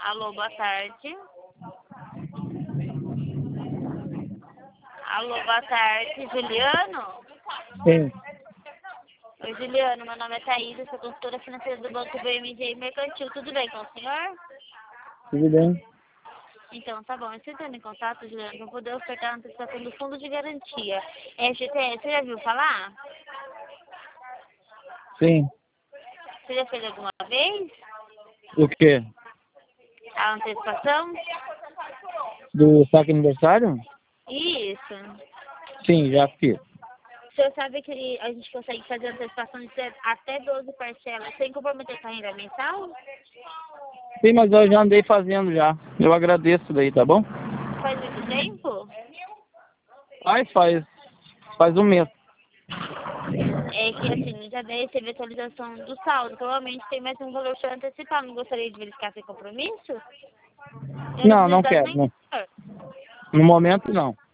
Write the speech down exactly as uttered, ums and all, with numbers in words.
Alô, boa tarde. Alô, boa tarde, Juliano? Sim. Oi, Juliano, meu nome é Thaís, sou consultora financeira do Banco B M G Mercantil. Tudo bem com o senhor? Tudo bem? Então, tá bom. Eu estou entrando em contato, Juliano, para poder ofertar a antecipação do Fundo de Garantia. F G T, você já viu falar? Sim. Você já fez alguma vez O quê? a antecipação? Do saque aniversário? Isso. Sim, já fiz. O senhor sabe que a gente consegue fazer antecipação de até doze parcelas sem comprometer com a renda mensal? Sim, mas eu já andei fazendo já. Eu agradeço daí, tá bom? Faz muito tempo? Faz, faz. Faz um mês. É que assim, no dia dez teve atualização do saldo. Provavelmente tem mais um valor para antecipar. Não gostaria de verificar sem compromisso? Eu não Não, preciso não dar quero. nem. Não. No momento, não.